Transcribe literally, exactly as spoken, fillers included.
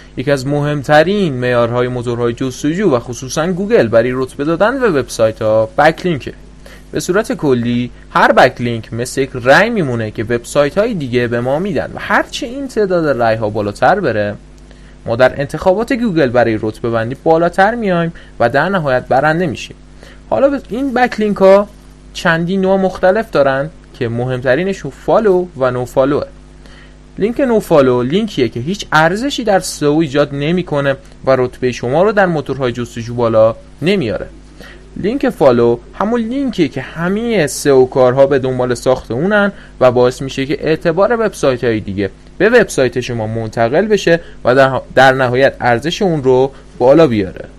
یکی از مهمترین معیارهای موتورهای جستجو و خصوصا گوگل برای رتبه دادن به وبسایت‌ها بکلینکه. به صورت کلی هر بکلینک مثل یک رأی میمونه که وبسایت‌های دیگه به ما میدن و هرچه این تعداد رأی‌ها بالاتر بره ما در انتخابات گوگل برای رتبه بندی بالاتر میایم و در نهایت برنده میشیم. حالا این بکلینک ها چندین نوع مختلف دارن که مهمترینشون فالو و نو فالوه. لینک نو فالو لینکیه که هیچ ارزشی در سئو ایجاد نمیکنه و رتبه شما رو در موتورهای جستجو بالا نمیاره. لینک فالو همون لینکیه که همه سئو کارها به دنبال ساخت اونن و باعث میشه که اعتبار وبسایت های دیگه به وبسایت شما منتقل بشه و در, در نهایت ارزش اون رو بالا بیاره.